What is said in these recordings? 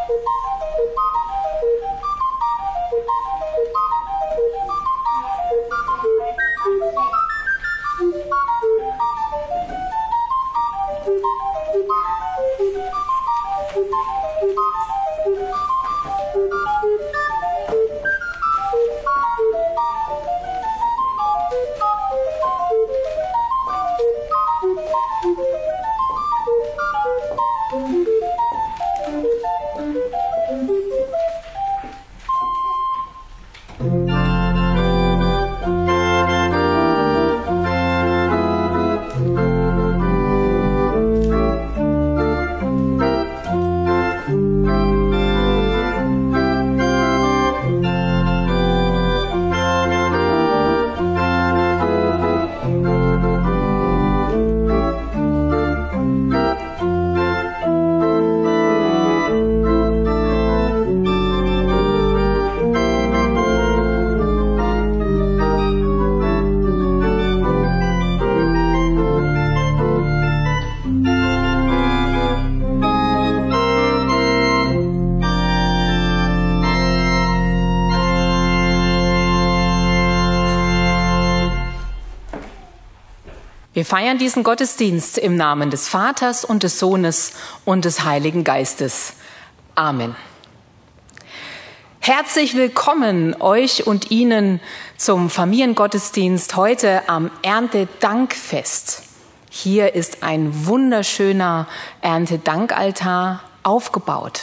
Wir feiern diesen Gottesdienst im Namen des Vaters und des Sohnes und des Heiligen Geistes. Amen. Herzlich willkommen euch und Ihnen zum Familiengottesdienst heute am Erntedankfest. Hier ist ein wunderschöner Erntedankaltar aufgebaut.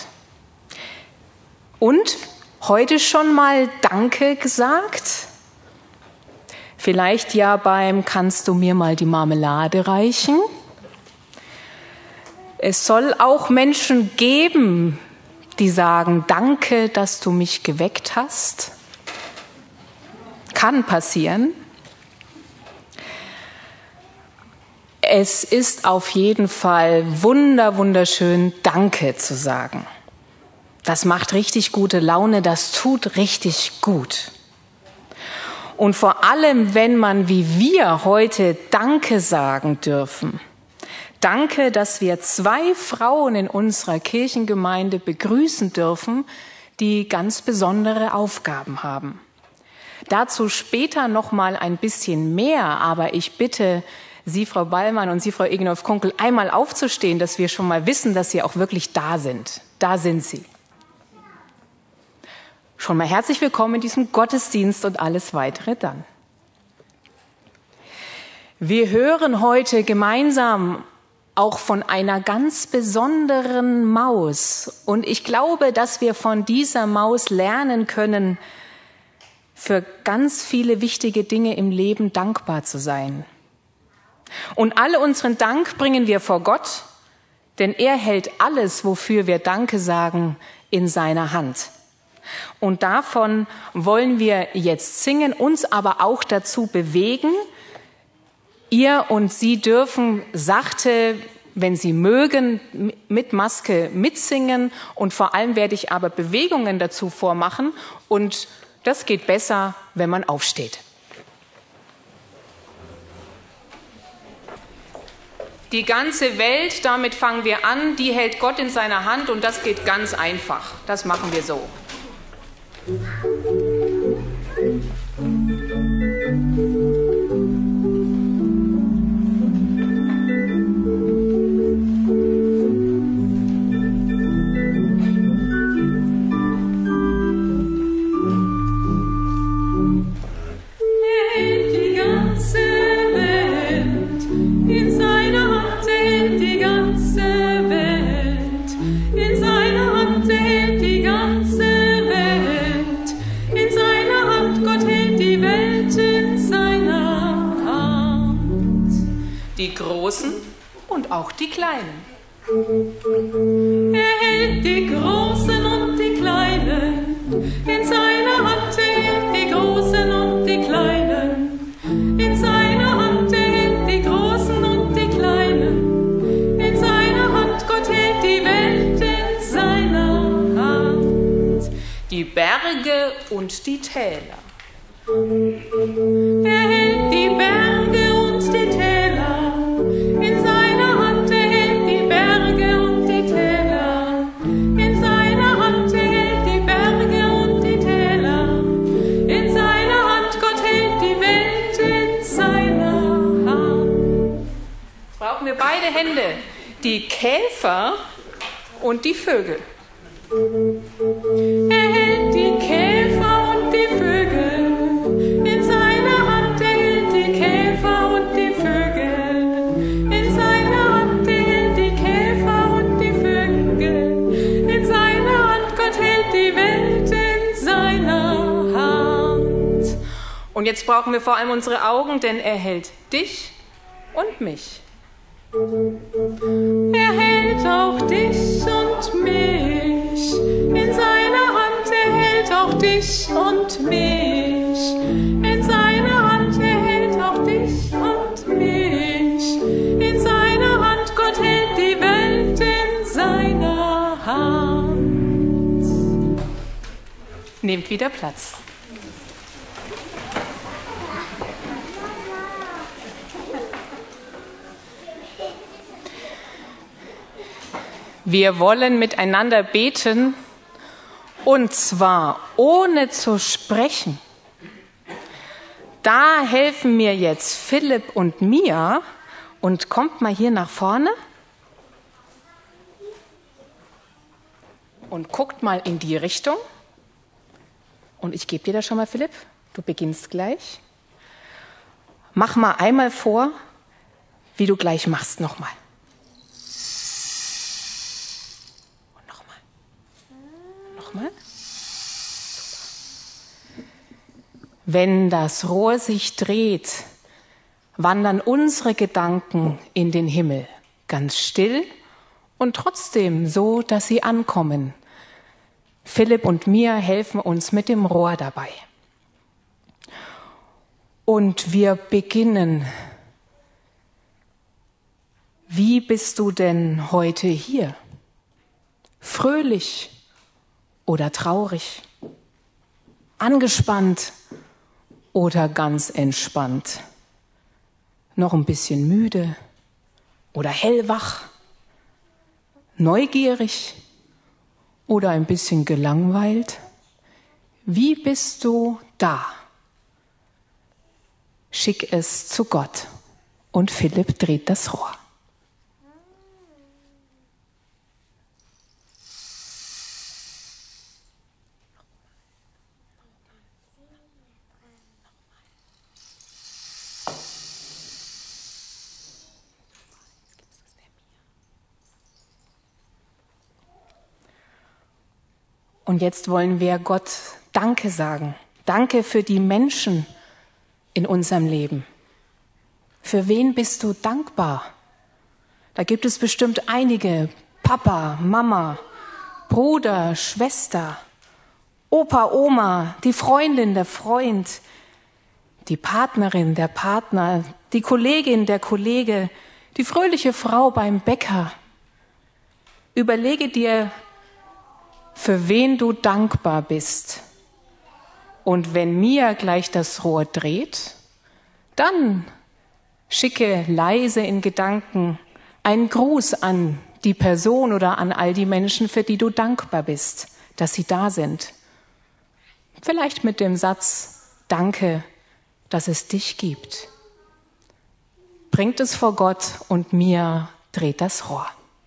Und heute schon mal Danke gesagt? Vielleicht ja beim "Kannst du mir mal die Marmelade reichen?" Es soll auch Menschen geben, die sagen, danke, dass du mich geweckt hast. Kann passieren. Es ist auf jeden Fall wunderschön, Danke zu sagen. Das macht richtig gute Laune, das tut richtig gut. Und vor allem, wenn man wie wir heute Danke sagen dürfen. Danke, dass wir 2 Frauen in unserer Kirchengemeinde begrüßen dürfen, die ganz besondere Aufgaben haben. Dazu später noch mal ein bisschen mehr, aber ich bitte Sie, Frau Ballmann, und Sie, Frau Egenolf-Kunkel, einmal aufzustehen, dass wir schon mal wissen, dass Sie auch wirklich da sind. Da sind Sie. Schon mal herzlich willkommen in diesem Gottesdienst und alles weitere dann. Wir hören heute gemeinsam auch von einer ganz besonderen Maus. Und ich glaube, dass wir von dieser Maus lernen können, für ganz viele wichtige Dinge im Leben dankbar zu sein. Und alle unseren Dank bringen wir vor Gott, denn er hält alles, wofür wir Danke sagen, in seiner Hand. Und davon wollen wir jetzt singen, uns aber auch dazu bewegen. Ihr und Sie dürfen sachte, wenn Sie mögen, mit Maske mitsingen. Und vor allem werde ich aber Bewegungen dazu vormachen. Und das geht besser, wenn man aufsteht. Die ganze Welt, damit fangen wir an, die hält Gott in seiner Hand. Und das geht ganz einfach. Das machen wir so. Die Großen und auch die Kleinen. Er hält die Großen und die Kleinen, in seiner Hand hält die Großen und die Kleinen, in seiner Hand hält die Großen und die Kleinen, in seiner Hand, Gott hält die Welt in seiner Hand. Die Berge und die Täler. Er hält die Berge und die Täler, in seiner Hand hält die Berge und die Täler, in seiner beide Hände. Die Käfer und die Vögel. Er hält die Käfer und die Vögel. In seiner Hand er hält die Käfer und die Vögel. In seiner Hand er hält die Käfer und die Vögel. In seiner Hand, Gott hält die Welt in seiner Hand. Und jetzt brauchen wir vor allem unsere Augen, denn er hält dich und mich. Er hält auch dich und mich. In seiner Hand er hält auch dich und mich. In seiner Hand er hält auch dich und mich. In seiner Hand, Gott hält die Welt in seiner Hand. Nehmt wieder Platz. Wir wollen miteinander beten, und zwar ohne zu sprechen. Da helfen mir jetzt Philipp und Mia. Und kommt mal hier nach vorne und guckt mal in die Richtung. Und ich gebe dir das schon mal, Philipp. Du beginnst gleich. Mach mal einmal vor, wie du gleich machst. Nochmal. Nochmal. Wenn das Rohr sich dreht, wandern unsere Gedanken in den Himmel, ganz still und trotzdem so, dass sie ankommen. Philipp und Mia helfen uns mit dem Rohr dabei. Und wir beginnen. Wie bist du denn heute hier? Fröhlich oder traurig? Angespannt oder ganz entspannt? Noch ein bisschen müde oder hellwach? Neugierig oder ein bisschen gelangweilt? Wie bist du da? Schick es zu Gott. Und Philipp dreht das Rohr. Und jetzt wollen wir Gott Danke sagen. Danke für die Menschen in unserem Leben. Für wen bist du dankbar? Da gibt es bestimmt einige. Papa, Mama, Bruder, Schwester, Opa, Oma, die Freundin, der Freund, die Partnerin, der Partner, die Kollegin, der Kollege, die fröhliche Frau beim Bäcker. Überlege dir, für wen du dankbar bist. Und wenn Mia gleich das Rohr dreht, dann schicke leise in Gedanken einen Gruß an die Person oder an all die Menschen, für die du dankbar bist, dass sie da sind. Vielleicht mit dem Satz, danke, dass es dich gibt. Bringt es vor Gott und Mia dreht das Rohr.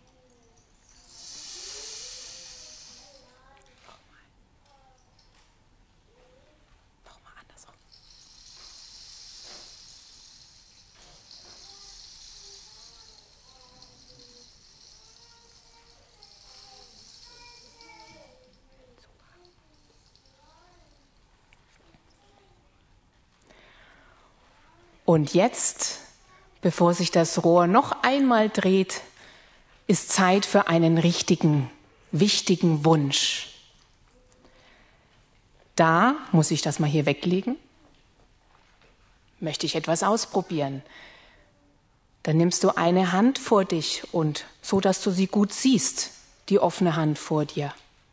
Und jetzt, bevor sich das Rohr noch einmal dreht, ist Zeit für einen richtigen, wichtigen Wunsch. Da muss ich das mal hier weglegen. Möchte ich etwas ausprobieren? Dann nimmst du eine Hand vor dich und so, dass du sie gut siehst, die offene Hand vor dir.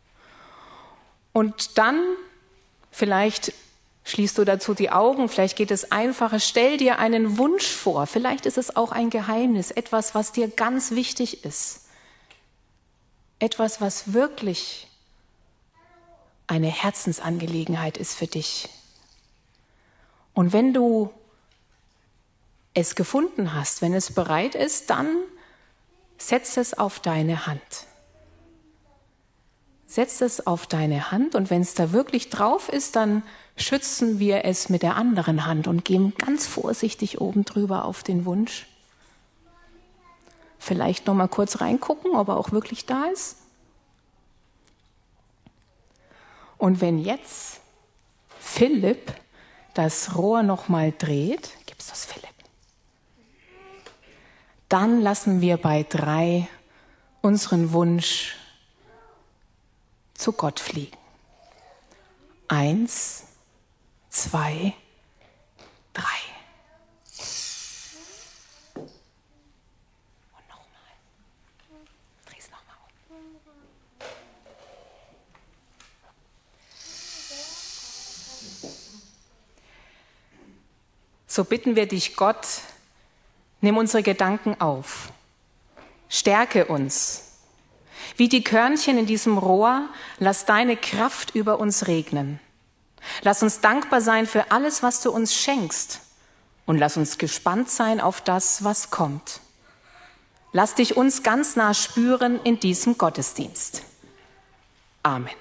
Und dann vielleicht schließt du dazu die Augen, vielleicht geht es einfacher. Stell dir einen Wunsch vor. Vielleicht ist es auch ein Geheimnis, etwas, was dir ganz wichtig ist. Etwas, was wirklich eine Herzensangelegenheit ist für dich. Und wenn du es gefunden hast, wenn es bereit ist, dann setz es auf deine Hand. Setz es auf deine Hand und wenn es da wirklich drauf ist, dann schützen wir es mit der anderen Hand und gehen ganz vorsichtig oben drüber auf den Wunsch. Vielleicht noch mal kurz reingucken, ob er auch wirklich da ist. Und wenn jetzt Philipp das Rohr noch mal dreht, gib's das Philipp. Dann lassen wir bei 3 unseren Wunsch zu Gott fliegen. 1, 2, 3. Und nochmal. Dreh's nochmal um. So bitten wir dich, Gott, nimm unsere Gedanken auf. Stärke uns. Wie die Körnchen in diesem Rohr, lass deine Kraft über uns regnen. Lass uns dankbar sein für alles, was du uns schenkst. Und lass uns gespannt sein auf das, was kommt. Lass dich uns ganz nah spüren in diesem Gottesdienst. Amen.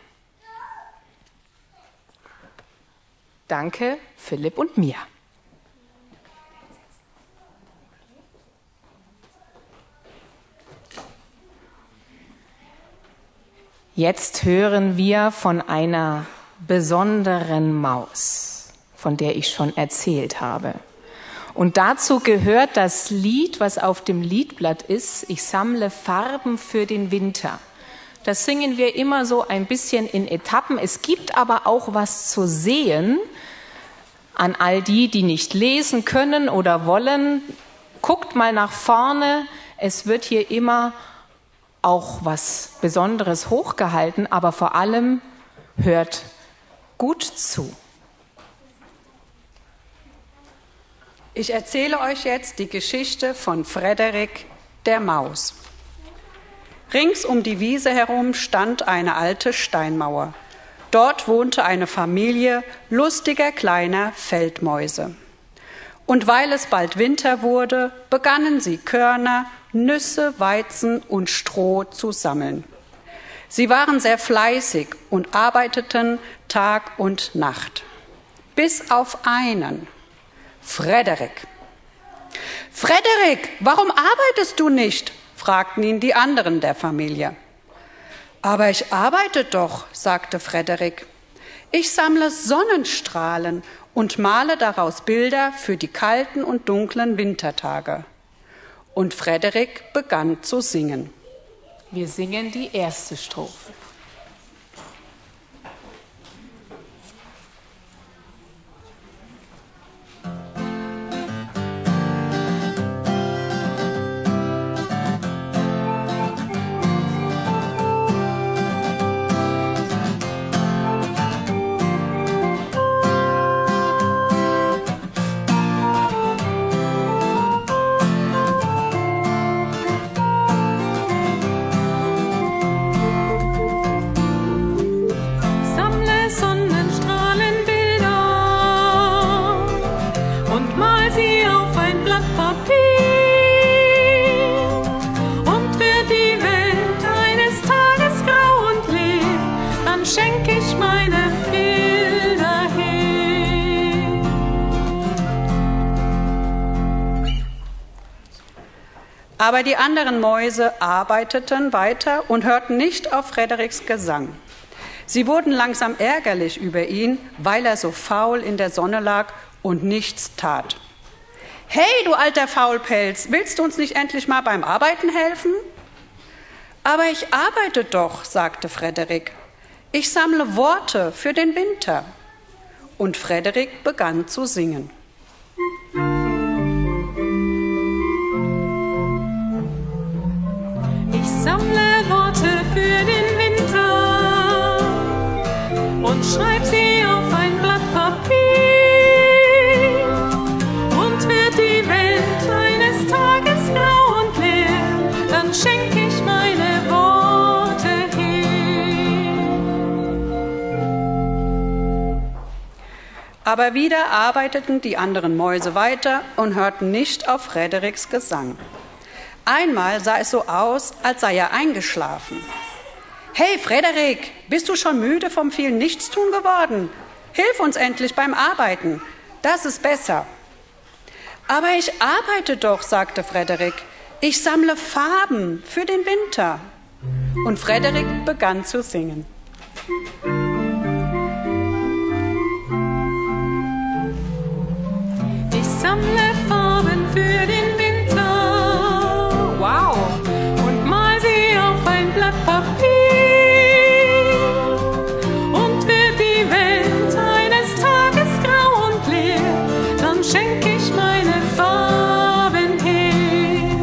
Danke, Philipp und Mia. Jetzt hören wir von einer besonderen Maus, von der ich schon erzählt habe. Und dazu gehört das Lied, was auf dem Liedblatt ist, Ich sammle Farben für den Winter. Das singen wir immer so ein bisschen in Etappen. Es gibt aber auch was zu sehen an all die, die nicht lesen können oder wollen. Guckt mal nach vorne, es wird hier immer auch was Besonderes hochgehalten, aber vor allem hört gut zu. Ich erzähle euch jetzt die Geschichte von Frederik der Maus. Rings um die Wiese herum stand eine alte Steinmauer. Dort wohnte eine Familie lustiger kleiner Feldmäuse. Und weil es bald Winter wurde, begannen sie Körner, Nüsse, Weizen und Stroh zu sammeln. Sie waren sehr fleißig und arbeiteten Tag und Nacht. Bis auf einen, Frederik. Frederik, warum arbeitest du nicht? Fragten ihn die anderen der Familie. Aber ich arbeite doch, sagte Frederik. Ich sammle Sonnenstrahlen und male daraus Bilder für die kalten und dunklen Wintertage. Und Frederik begann zu singen. Wir singen die erste Strophe. Aber die anderen Mäuse arbeiteten weiter und hörten nicht auf Frederiks Gesang. Sie wurden langsam ärgerlich über ihn, weil er so faul in der Sonne lag und nichts tat. »Hey, du alter Faulpelz, willst du uns nicht endlich mal beim Arbeiten helfen?« »Aber ich arbeite doch«, sagte Frederik. »Ich sammle Worte für den Winter.« Und Frederik begann zu singen. Ich sammle Worte für den Winter und schreib sie auf ein Blatt Papier. Und wird die Welt eines Tages grau und leer, dann schenk ich meine Worte her. Aber wieder arbeiteten die anderen Mäuse weiter und hörten nicht auf Frederiks Gesang. Einmal sah es so aus, als sei er eingeschlafen. »Hey, Frederik, bist du schon müde vom vielen Nichtstun geworden? Hilf uns endlich beim Arbeiten, das ist besser.« »Aber ich arbeite doch«, sagte Frederik. »Ich sammle Farben für den Winter.« Und Frederik begann zu singen. Ich sammle Farben für den Winter. Wow! Und mal sie auf ein Blatt Papier. Und wird die Welt eines Tages grau und leer, dann schenk ich meine Farben her.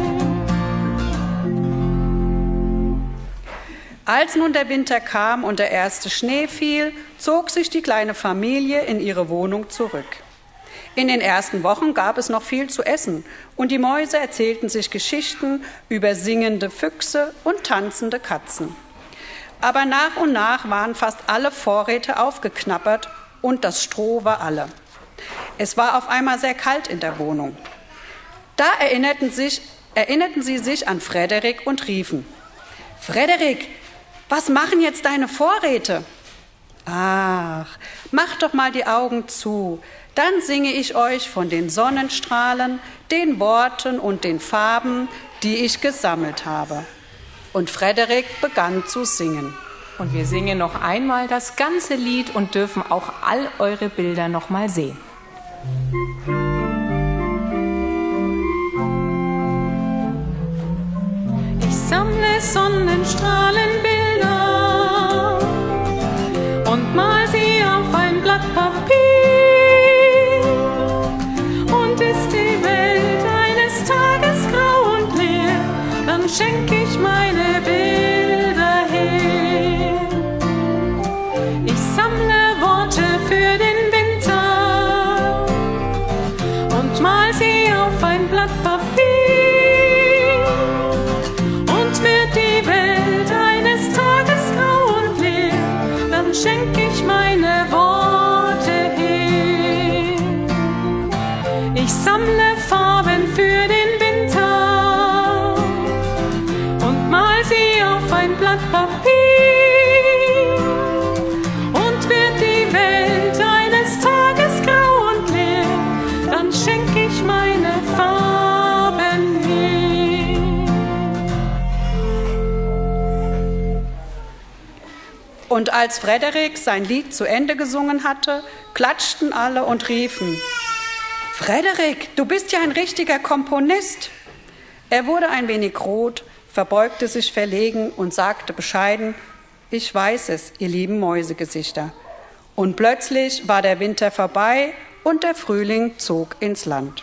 Als nun der Winter kam und der erste Schnee fiel, zog sich die kleine Familie in ihre Wohnung zurück. In den ersten Wochen gab es noch viel zu essen und die Mäuse erzählten sich Geschichten über singende Füchse und tanzende Katzen. Aber nach und nach waren fast alle Vorräte aufgeknabbert und das Stroh war alle. Es war auf einmal sehr kalt in der Wohnung. Da erinnerten sie sich an Frederik und riefen: »Frederik, was machen jetzt deine Vorräte?« »Ach, macht doch mal die Augen zu, dann singe ich euch von den Sonnenstrahlen, den Worten und den Farben, die ich gesammelt habe.« Und Frederik begann zu singen. Und wir singen noch einmal das ganze Lied und dürfen auch all eure Bilder noch mal sehen. Ich sammle Sonnenstrahlenbilder und mal sie auf ein Blatt Papier. Und ist die Welt eines Tages grau und leer, dann schenk ich meine Bilder her. Ich sammle Worte für den Winter und mal sie auf ein Blatt Papier. Und wird die Welt eines Tages grau und leer, dann schenk ich meine Worte her. Ich sammle Farben für den Winter und mal sie auf ein Blatt Papier. Und wird die Welt eines Tages grau und leer, dann schenk ich meine Farben her. Und als Frederik sein Lied zu Ende gesungen hatte, klatschten alle und riefen: »Frederik, du bist ja ein richtiger Komponist!« Er wurde ein wenig rot, verbeugte sich verlegen und sagte bescheiden: »Ich weiß es, ihr lieben Mäusegesichter.« Und plötzlich war der Winter vorbei und der Frühling zog ins Land.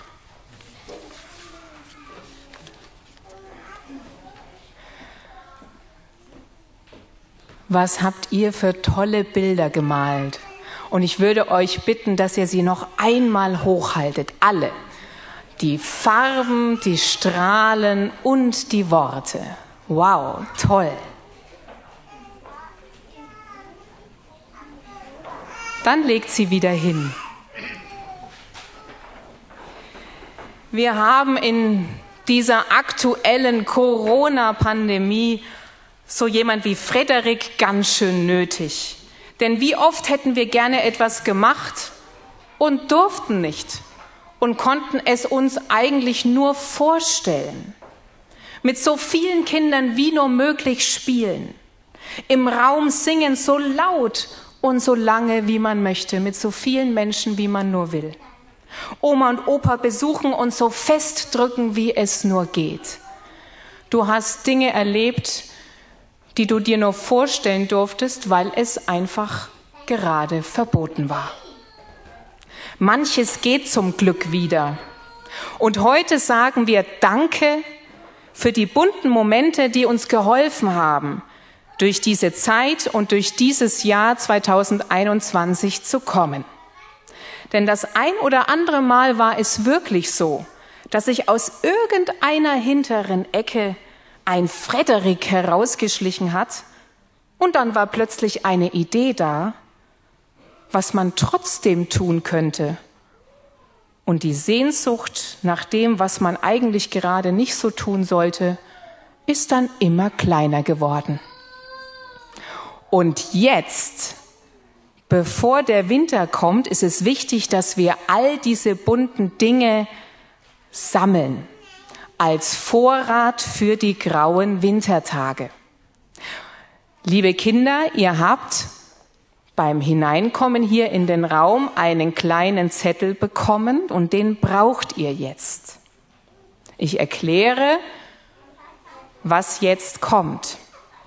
Was habt ihr für tolle Bilder gemalt? Und ich würde euch bitten, dass ihr sie noch einmal hochhaltet, alle. Die Farben, die Strahlen und die Worte. Wow, toll. Dann legt sie wieder hin. Wir haben in dieser aktuellen Corona-Pandemie so jemand wie Frederik ganz schön nötig. Denn wie oft hätten wir gerne etwas gemacht und durften nicht und konnten es uns eigentlich nur vorstellen. Mit so vielen Kindern wie nur möglich spielen, im Raum singen so laut und so lange wie man möchte, mit so vielen Menschen wie man nur will. Oma und Opa besuchen und so fest drücken, wie es nur geht. Du hast Dinge erlebt, die du dir nur vorstellen durftest, weil es einfach gerade verboten war. Manches geht zum Glück wieder. Und heute sagen wir Danke für die bunten Momente, die uns geholfen haben, durch diese Zeit und durch dieses Jahr 2021 zu kommen. Denn das ein oder andere Mal war es wirklich so, dass sich aus irgendeiner hinteren Ecke ein Frederik herausgeschlichen hat und dann war plötzlich eine Idee da, was man trotzdem tun könnte Und die Sehnsucht nach dem, was man eigentlich gerade nicht so tun sollte, ist dann immer kleiner geworden. Und jetzt, bevor der Winter kommt, ist es wichtig, dass wir all diese bunten Dinge sammeln als Vorrat für die grauen Wintertage. Liebe Kinder, ihr habt beim Hineinkommen hier in den Raum einen kleinen Zettel bekommen und den braucht ihr jetzt. Ich erkläre, was jetzt kommt.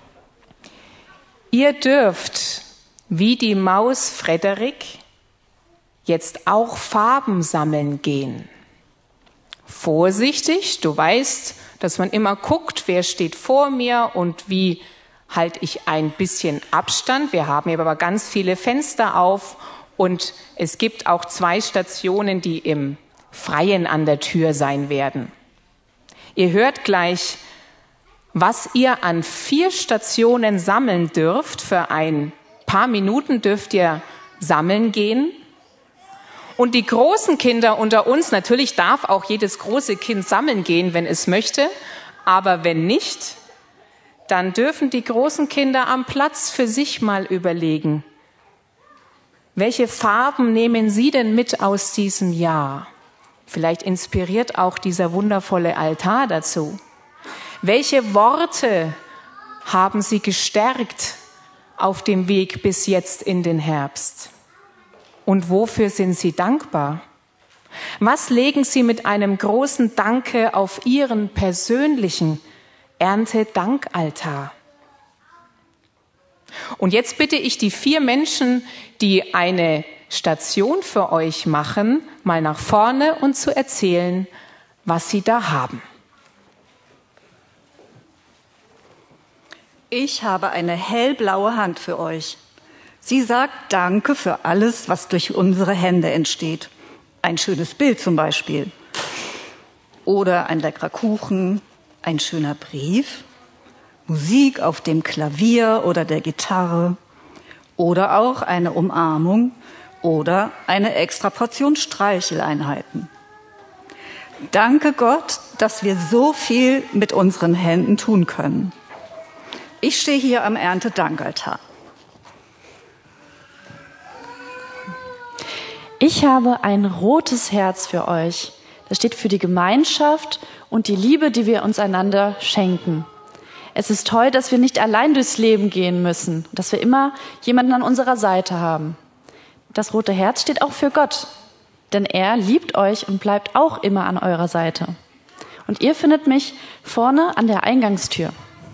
Ihr dürft, wie die Maus Frederik, jetzt auch Farben sammeln gehen. Vorsichtig, du weißt, dass man immer guckt, wer steht vor mir und wie halte ich ein bisschen Abstand. Wir haben hier aber ganz viele Fenster auf und es gibt auch 2 Stationen, die im Freien an der Tür sein werden. Ihr hört gleich, was ihr an 4 Stationen sammeln dürft. Für ein paar Minuten dürft ihr sammeln gehen. Und die großen Kinder unter uns, natürlich darf auch jedes große Kind sammeln gehen, wenn es möchte, aber wenn nicht, dann dürfen die großen Kinder am Platz für sich mal überlegen, welche Farben nehmen sie denn mit aus diesem Jahr? Vielleicht inspiriert auch dieser wundervolle Altar dazu. Welche Worte haben sie gestärkt auf dem Weg bis jetzt in den Herbst? Und wofür sind sie dankbar? Was legen sie mit einem großen Danke auf ihren persönlichen Erntedankaltar? Und jetzt bitte ich die 4 Menschen, die eine Station für euch machen, mal nach vorne und zu erzählen, was sie da haben. Ich habe eine hellblaue Hand für euch. Sie sagt Danke für alles, was durch unsere Hände entsteht. Ein schönes Bild zum Beispiel. Oder ein leckerer Kuchen, ein schöner Brief, Musik auf dem Klavier oder der Gitarre. Oder auch eine Umarmung oder eine extra Portion Streicheleinheiten. Danke Gott, dass wir so viel mit unseren Händen tun können. Ich stehe hier am Erntedankaltar. Ich habe ein rotes Herz für euch. Das steht für die Gemeinschaft und die Liebe, die wir uns einander schenken. Es ist toll, dass wir nicht allein durchs Leben gehen müssen, dass wir immer jemanden an unserer Seite haben. Das rote Herz steht auch für Gott, denn er liebt euch und bleibt auch immer an eurer Seite. Und ihr findet mich vorne an der Eingangstür.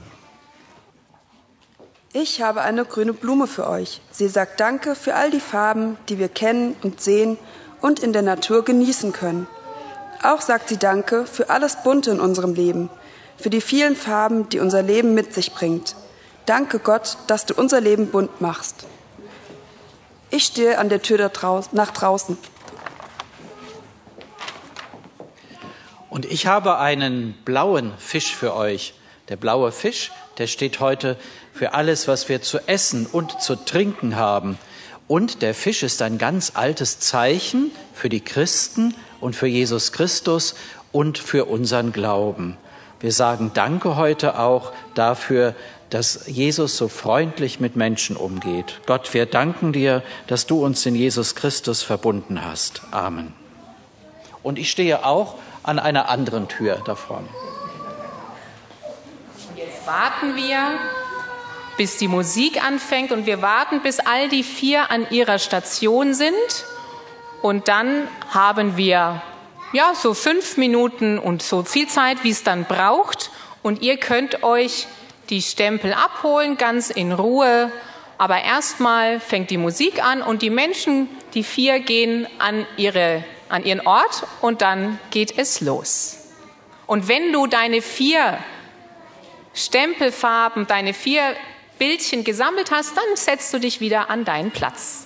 Ich habe eine grüne Blume für euch. Sie sagt Danke für all die Farben, die wir kennen und sehen und in der Natur genießen können. Auch sagt sie Danke für alles Bunte in unserem Leben, für die vielen Farben, die unser Leben mit sich bringt. Danke Gott, dass du unser Leben bunt machst. Ich stehe an der Tür nach draußen. Und ich habe einen blauen Fisch für euch. Der blaue Fisch, der steht heute für alles, was wir zu essen und zu trinken haben. Und der Fisch ist ein ganz altes Zeichen für die Christen und für Jesus Christus und für unseren Glauben. Wir sagen Danke heute auch dafür, dass Jesus so freundlich mit Menschen umgeht. Gott, wir danken dir, dass du uns in Jesus Christus verbunden hast. Amen. Und ich stehe auch an einer anderen Tür da vorne. Jetzt warten wir, bis die Musik anfängt und wir warten, bis all die 4 an ihrer Station sind. Und dann haben wir so 5 Minuten und so viel Zeit, wie es dann braucht. Und ihr könnt euch die Stempel abholen, ganz in Ruhe. Aber erstmal fängt die Musik an und die Menschen, die 4, gehen an ihren Ort und dann geht es los. Und wenn du deine 4 Stempelfarben, deine 4 Bildchen gesammelt hast, dann setzt du dich wieder an deinen Platz.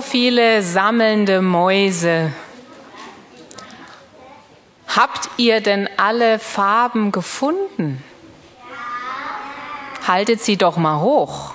viele sammelnde Mäuse. Habt ihr denn alle Farben gefunden? Haltet sie doch mal hoch.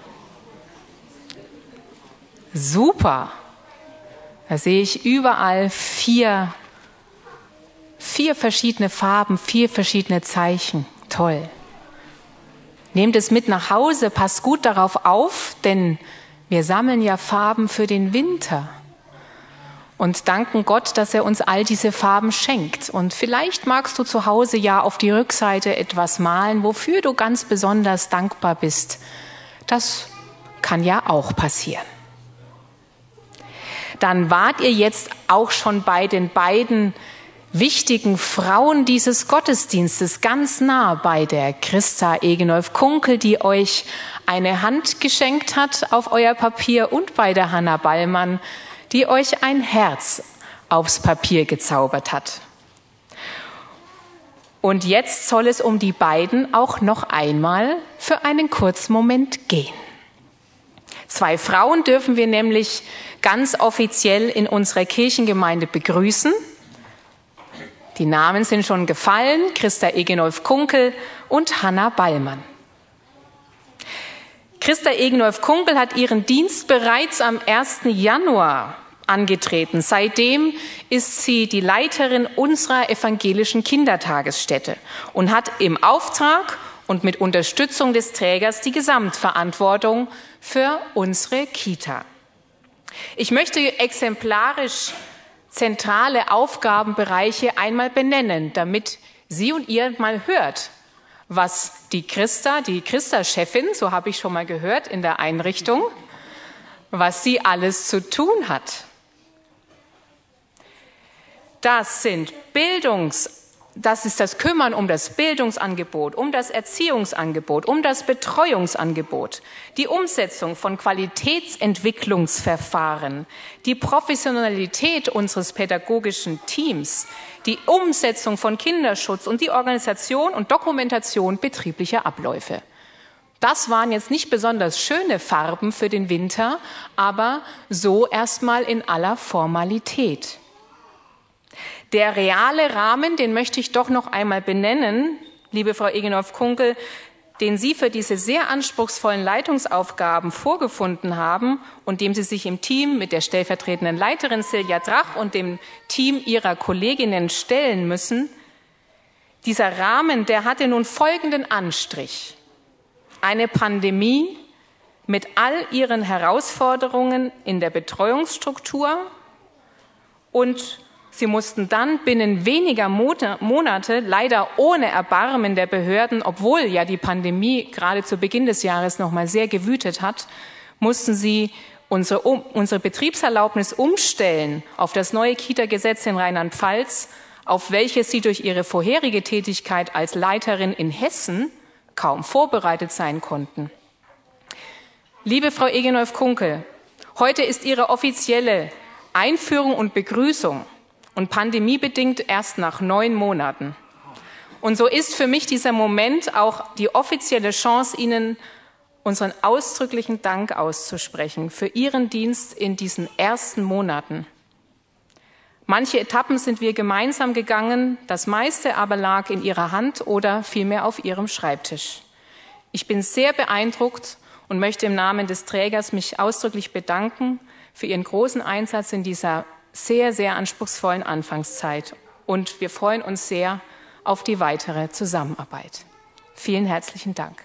Super. Da sehe ich überall vier verschiedene Farben, 4 verschiedene Zeichen. Toll. Nehmt es mit nach Hause, passt gut darauf auf, denn wir sammeln ja Farben für den Winter. Und danken Gott, dass er uns all diese Farben schenkt. Und vielleicht magst du zu Hause ja auf die Rückseite etwas malen, wofür du ganz besonders dankbar bist. Das kann ja auch passieren. Dann wart ihr jetzt auch schon bei den beiden wichtigen Frauen dieses Gottesdienstes ganz nah, bei der Christa Egenolf-Kunkel, die euch eine Hand geschenkt hat auf euer Papier, und bei der Hanna Ballmann, die euch ein Herz aufs Papier gezaubert hat. Und jetzt soll es um die beiden auch noch einmal für einen kurzen Moment gehen. 2 Frauen dürfen wir nämlich ganz offiziell in unserer Kirchengemeinde begrüßen. Die Namen sind schon gefallen: Christa Egenolf-Kunkel und Hanna Ballmann. Christa Egenolf-Kunkel hat ihren Dienst bereits am 1. Januar angetreten. Seitdem ist sie die Leiterin unserer evangelischen Kindertagesstätte und hat im Auftrag und mit Unterstützung des Trägers die Gesamtverantwortung für unsere Kita. Ich möchte exemplarisch zentrale Aufgabenbereiche einmal benennen, damit Sie und ihr mal hört, was die Christa-Chefin, so habe ich schon mal gehört in der Einrichtung, was sie alles zu tun hat. Das ist das Kümmern um das Bildungsangebot, um das Erziehungsangebot, um das Betreuungsangebot, die Umsetzung von Qualitätsentwicklungsverfahren, die Professionalität unseres pädagogischen Teams, die Umsetzung von Kinderschutz und die Organisation und Dokumentation betrieblicher Abläufe. Das waren jetzt nicht besonders schöne Farben für den Winter, aber so erstmal in aller Formalität. Der reale Rahmen, den möchte ich doch noch einmal benennen, liebe Frau Egenolf-Kunkel, den Sie für diese sehr anspruchsvollen Leitungsaufgaben vorgefunden haben und dem Sie sich im Team mit der stellvertretenden Leiterin Silja Drach und dem Team ihrer Kolleginnen stellen müssen. Dieser Rahmen, der hatte nun folgenden Anstrich: Eine Pandemie mit all ihren Herausforderungen in der Betreuungsstruktur, und sie mussten dann binnen weniger Monate, leider ohne Erbarmen der Behörden, obwohl ja die Pandemie gerade zu Beginn des Jahres noch mal sehr gewütet hat, mussten sie unsere Betriebserlaubnis umstellen auf das neue Kita-Gesetz in Rheinland-Pfalz, auf welches sie durch ihre vorherige Tätigkeit als Leiterin in Hessen kaum vorbereitet sein konnten. Liebe Frau Egenolf-Kunkel, heute ist Ihre offizielle Einführung und Begrüßung, und pandemiebedingt erst nach 9 Monaten. Und so ist für mich dieser Moment auch die offizielle Chance, Ihnen unseren ausdrücklichen Dank auszusprechen für Ihren Dienst in diesen ersten Monaten. Manche Etappen sind wir gemeinsam gegangen, das meiste aber lag in Ihrer Hand oder vielmehr auf Ihrem Schreibtisch. Ich bin sehr beeindruckt und möchte im Namen des Trägers mich ausdrücklich bedanken für Ihren großen Einsatz in dieser sehr, sehr anspruchsvollen Anfangszeit. Und wir freuen uns sehr auf die weitere Zusammenarbeit. Vielen herzlichen Dank.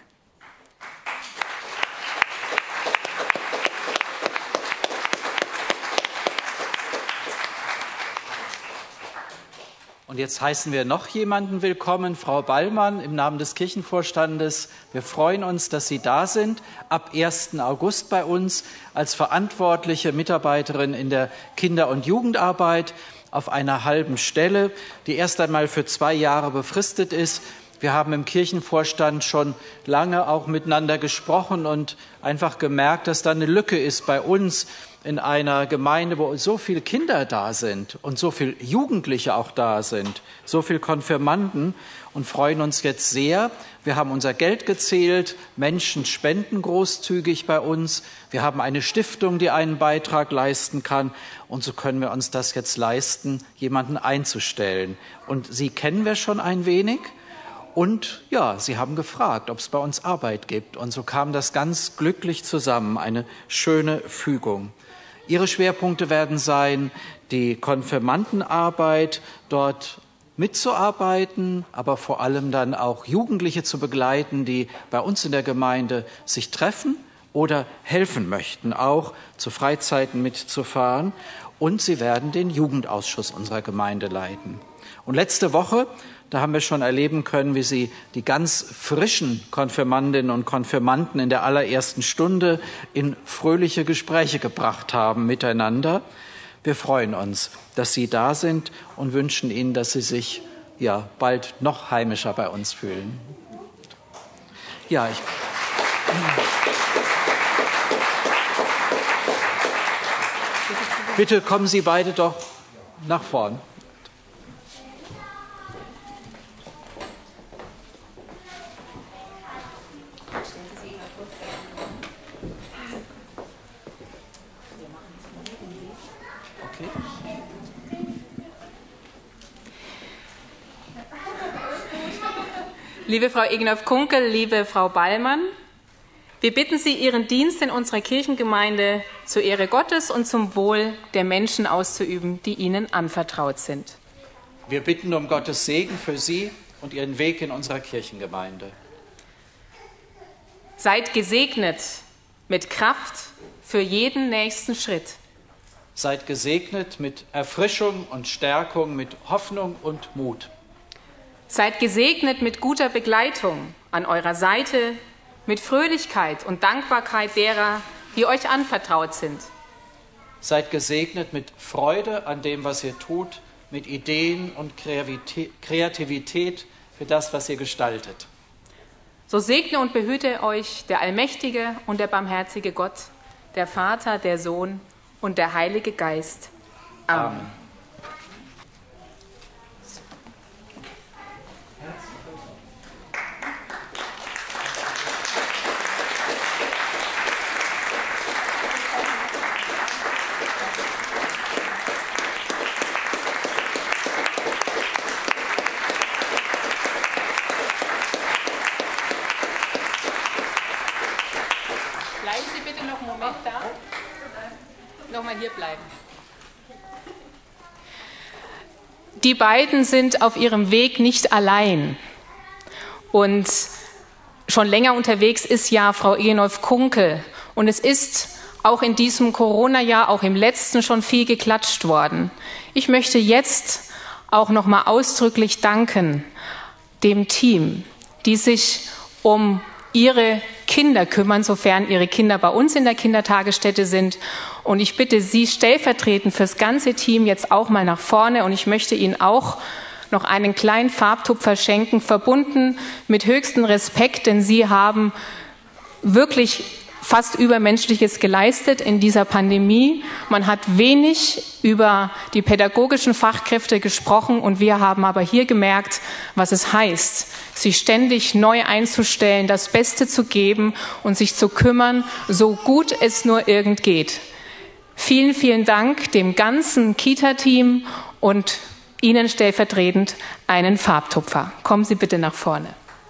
Und jetzt heißen wir noch jemanden willkommen, Frau Ballmann im Namen des Kirchenvorstandes. Wir freuen uns, dass Sie da sind, ab 1. August bei uns als verantwortliche Mitarbeiterin in der Kinder- und Jugendarbeit auf einer halben Stelle, die erst einmal für 2 Jahre befristet ist. Wir haben im Kirchenvorstand schon lange auch miteinander gesprochen und einfach gemerkt, dass da eine Lücke ist bei uns in einer Gemeinde, wo so viele Kinder da sind und so viele Jugendliche auch da sind, so viele Konfirmanden, und freuen uns jetzt sehr. Wir haben unser Geld gezählt, Menschen spenden großzügig bei uns. Wir haben eine Stiftung, die einen Beitrag leisten kann, und so können wir uns das jetzt leisten, jemanden einzustellen. Und Sie kennen wir schon ein wenig. Und ja, Sie haben gefragt, ob es bei uns Arbeit gibt. Und so kam das ganz glücklich zusammen, eine schöne Fügung. Ihre Schwerpunkte werden sein, die Konfirmandenarbeit, dort mitzuarbeiten, aber vor allem dann auch Jugendliche zu begleiten, die bei uns in der Gemeinde sich treffen oder helfen möchten, auch zu Freizeiten mitzufahren. Und Sie werden den Jugendausschuss unserer Gemeinde leiten. Und letzte Woche, da haben wir schon erleben können, wie Sie die ganz frischen Konfirmandinnen und Konfirmanden in der allerersten Stunde in fröhliche Gespräche gebracht haben miteinander. Wir freuen uns, dass Sie da sind und wünschen Ihnen, dass Sie sich ja bald noch heimischer bei uns fühlen. Ja, bitte kommen Sie beide doch nach vorn. Liebe Frau Egenolf-Kunkel, liebe Frau Ballmann, wir bitten Sie, Ihren Dienst in unserer Kirchengemeinde zur Ehre Gottes und zum Wohl der Menschen auszuüben, die Ihnen anvertraut sind. Wir bitten um Gottes Segen für Sie und Ihren Weg in unserer Kirchengemeinde. Seid gesegnet mit Kraft für jeden nächsten Schritt. Seid gesegnet mit Erfrischung und Stärkung, mit Hoffnung und Mut. Seid gesegnet mit guter Begleitung an eurer Seite, mit Fröhlichkeit und Dankbarkeit derer, die euch anvertraut sind. Seid gesegnet mit Freude an dem, was ihr tut, mit Ideen und Kreativität für das, was ihr gestaltet. So segne und behüte euch der allmächtige und der barmherzige Gott, der Vater, der Sohn und der Heilige Geist. Amen. Bleiben Sie bitte noch einen Moment da. Nochmal hier bleiben. Die beiden sind auf ihrem Weg nicht allein. Und schon länger unterwegs ist ja Frau Egenolf-Kunkel. Und es ist auch in diesem Corona-Jahr, auch im letzten, schon viel geklatscht worden. Ich möchte jetzt auch nochmal ausdrücklich danken dem Team, die sich um ihre Kinder kümmern, sofern ihre Kinder bei uns in der Kindertagesstätte sind. Und ich bitte Sie stellvertretend fürs ganze Team jetzt auch mal nach vorne. Und ich möchte Ihnen auch noch einen kleinen Farbtupfer schenken, verbunden mit höchstem Respekt, denn Sie haben wirklich fast Übermenschliches geleistet in dieser Pandemie. Man hat wenig über die pädagogischen Fachkräfte gesprochen und wir haben aber hier gemerkt, was es heißt, sich ständig neu einzustellen, das Beste zu geben und sich zu kümmern, so gut es nur irgend geht. Vielen, vielen Dank dem ganzen Kita-Team und Ihnen stellvertretend einen Farbtupfer. Kommen Sie bitte nach vorne.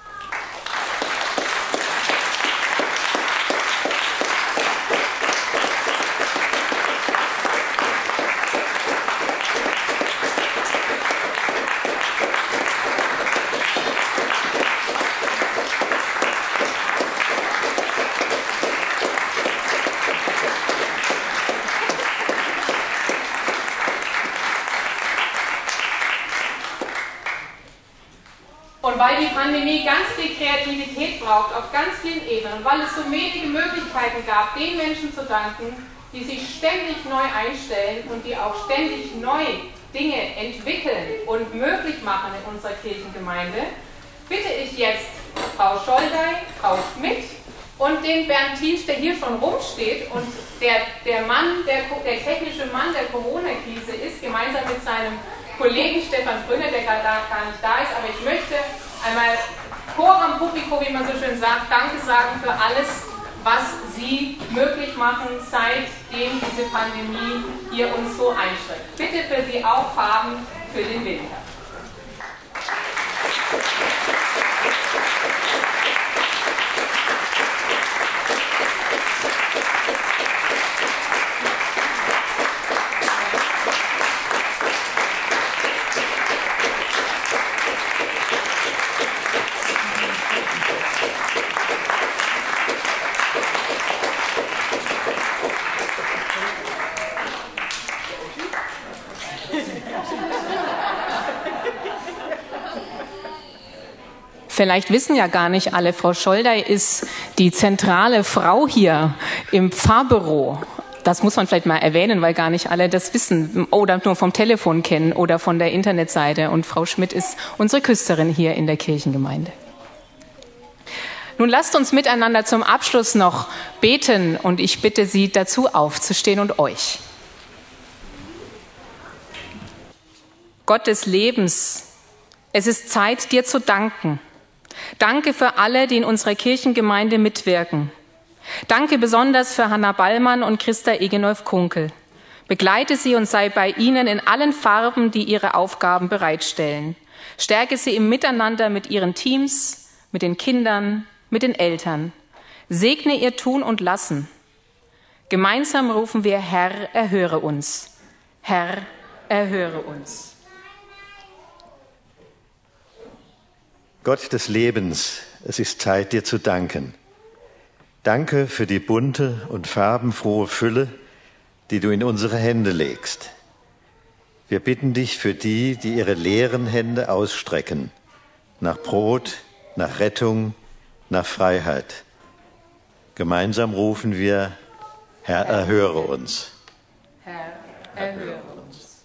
Und weil die Pandemie ganz viel Kreativität braucht, auf ganz vielen Ebenen, weil es so wenige Möglichkeiten gab, den Menschen zu danken, die sich ständig neu einstellen und die auch ständig neu Dinge entwickeln und möglich machen in unserer Kirchengemeinde, bitte ich jetzt Frau Scholdey, Frau Schmidt und den Bernd Tietsch, der hier schon rumsteht und der technische Mann der Corona-Krise ist, gemeinsam mit seinem Kollegen Stefan Brünner, der gar nicht da ist, aber ich möchte einmal coram publico, wie man so schön sagt, Danke sagen für alles, was Sie möglich machen, seitdem diese Pandemie hier uns so einschränkt. Bitte für Sie auch Farben für den Winter. Vielleicht wissen ja gar nicht alle, Frau Scholdey ist die zentrale Frau hier im Pfarrbüro. Das muss man vielleicht mal erwähnen, weil gar nicht alle das wissen oder nur vom Telefon kennen oder von der Internetseite. Und Frau Schmidt ist unsere Küsterin hier in der Kirchengemeinde. Nun lasst uns miteinander zum Abschluss noch beten und ich bitte Sie dazu aufzustehen und euch. Gott des Lebens, es ist Zeit, dir zu danken. Danke für alle, die in unserer Kirchengemeinde mitwirken. Danke besonders für Hanna Ballmann und Christa Egenolf-Kunkel. Begleite sie und sei bei ihnen in allen Farben, die ihre Aufgaben bereitstellen. Stärke sie im Miteinander mit ihren Teams, mit den Kindern, mit den Eltern. Segne ihr Tun und Lassen. Gemeinsam rufen wir, Herr, erhöre uns. Herr, erhöre uns. Gott des Lebens, es ist Zeit, dir zu danken. Danke für die bunte und farbenfrohe Fülle, die du in unsere Hände legst. Wir bitten dich für die, die ihre leeren Hände ausstrecken, nach Brot, nach Rettung, nach Freiheit. Gemeinsam rufen wir, Herr, erhöre uns. Herr, erhöre uns.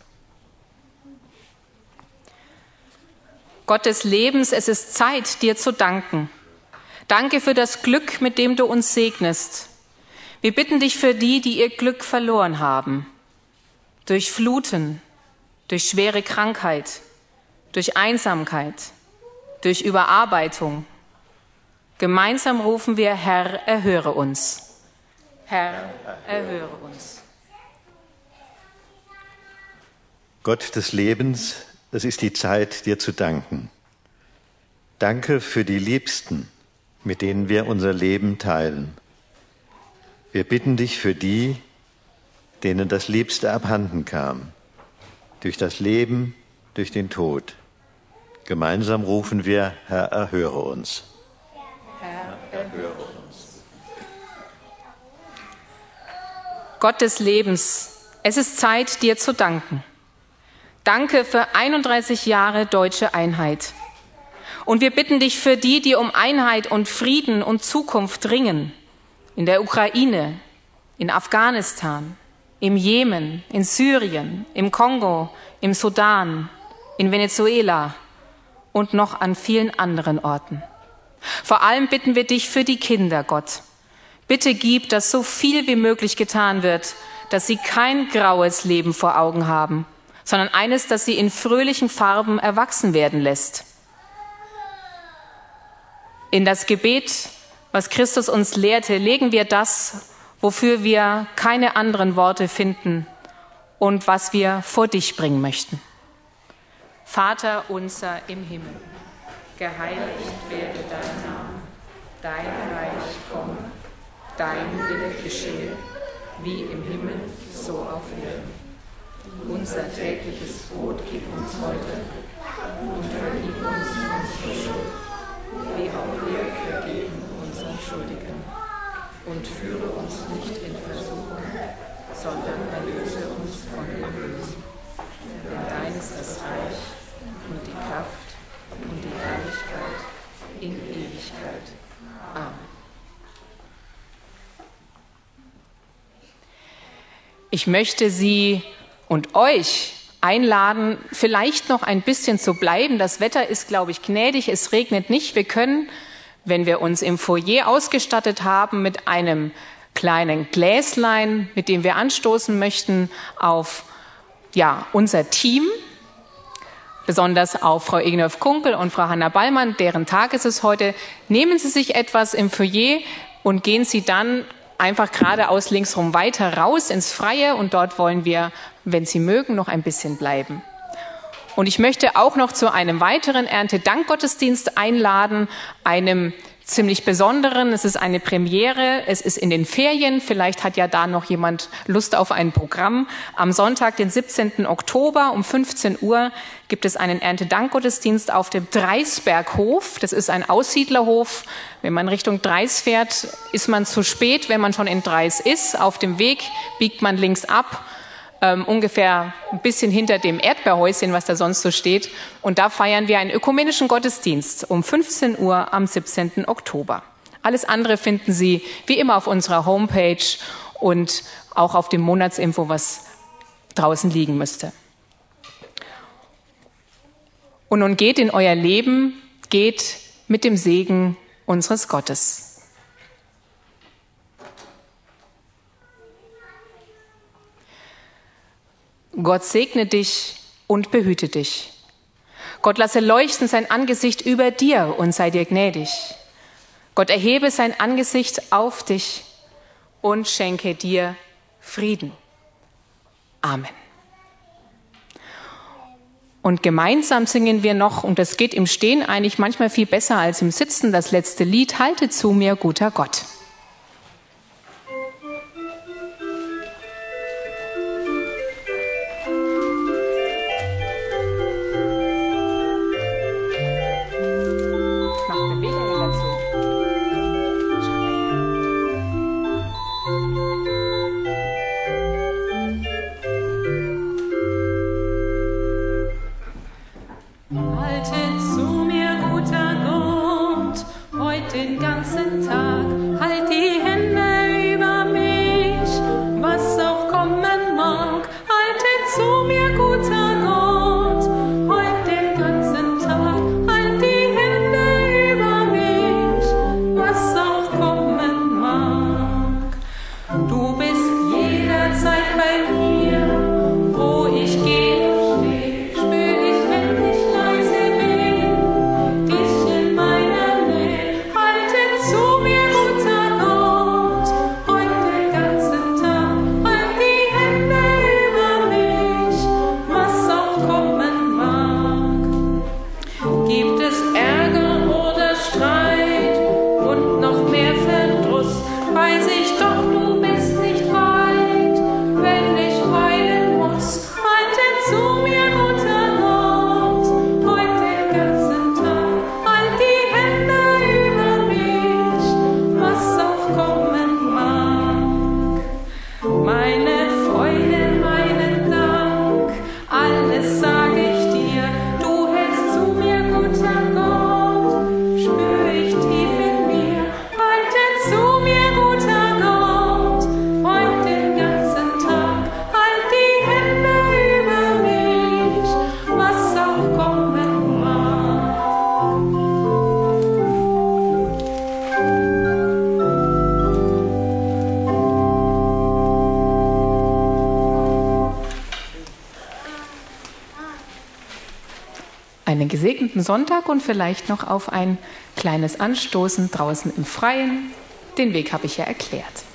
Gott des Lebens, es ist Zeit, dir zu danken. Danke für das Glück, mit dem du uns segnest. Wir bitten dich für die, die ihr Glück verloren haben. Durch Fluten, durch schwere Krankheit, durch Einsamkeit, durch Überarbeitung. Gemeinsam rufen wir, Herr, erhöre uns. Herr, erhöre uns. Gott des Lebens, es ist die Zeit, dir zu danken. Danke für die Liebsten, mit denen wir unser Leben teilen. Wir bitten dich für die, denen das Liebste abhanden kam, durch das Leben, durch den Tod. Gemeinsam rufen wir, Herr, erhöre uns. Herr, erhöre uns. Gott des Lebens, es ist Zeit, dir zu danken. Danke für 31 Jahre deutsche Einheit. Und wir bitten dich für die, die um Einheit und Frieden und Zukunft ringen. In der Ukraine, in Afghanistan, im Jemen, in Syrien, im Kongo, im Sudan, in Venezuela und noch an vielen anderen Orten. Vor allem bitten wir dich für die Kinder, Gott. Bitte gib, dass so viel wie möglich getan wird, dass sie kein graues Leben vor Augen haben, sondern eines, das sie in fröhlichen Farben erwachsen werden lässt. In das Gebet, was Christus uns lehrte, legen wir das, wofür wir keine anderen Worte finden und was wir vor dich bringen möchten. Vater unser im Himmel, geheiligt werde dein Name, dein Reich komme, dein Wille geschehe, wie im Himmel, so auf Erden. Unser tägliches Brot gib uns heute und vergib uns unsere Schuld, wie auch wir vergeben unseren Schuldigen. Und führe uns nicht in Versuchung, sondern erlöse uns von dem Bösen. Denn dein ist das Reich und die Kraft und die Herrlichkeit in Ewigkeit. Amen. Ich möchte Sie und euch einladen, vielleicht noch ein bisschen zu bleiben. Das Wetter ist, glaube ich, gnädig, es regnet nicht. Wir können, wenn wir uns im Foyer ausgestattet haben, mit einem kleinen Gläslein, mit dem wir anstoßen möchten, auf unser Team, besonders auf Frau Ignolf Kunkel und Frau Hanna Ballmann, deren Tag ist es heute. Nehmen Sie sich etwas im Foyer und gehen Sie dann einfach geradeaus linksrum weiter raus ins Freie und dort wollen wir, wenn Sie mögen, noch ein bisschen bleiben. Und ich möchte auch noch zu einem weiteren Erntedankgottesdienst einladen, einem ziemlich besonderen. Es ist eine Premiere, es ist in den Ferien, vielleicht hat ja da noch jemand Lust auf ein Programm. Am Sonntag, den 17. Oktober um 15 Uhr gibt es einen Erntedankgottesdienst auf dem Dreisberghof. Das ist ein Aussiedlerhof. Wenn man Richtung Dreis fährt, ist man zu spät, wenn man schon in Dreis ist. Auf dem Weg biegt man links ab. Ungefähr ein bisschen hinter dem Erdbeerhäuschen, was da sonst so steht. Und da feiern wir einen ökumenischen Gottesdienst um 15 Uhr am 17. Oktober. Alles andere finden Sie wie immer auf unserer Homepage und auch auf dem Monatsinfo, was draußen liegen müsste. Und nun geht in euer Leben, geht mit dem Segen unseres Gottes. Gott segne dich und behüte dich. Gott lasse leuchten sein Angesicht über dir und sei dir gnädig. Gott erhebe sein Angesicht auf dich und schenke dir Frieden. Amen. Und gemeinsam singen wir noch, und das geht im Stehen eigentlich manchmal viel besser als im Sitzen, das letzte Lied, Halte zu mir, guter Gott. Einen gesegneten Sonntag und vielleicht noch auf ein kleines Anstoßen draußen im Freien. Den Weg habe ich ja erklärt.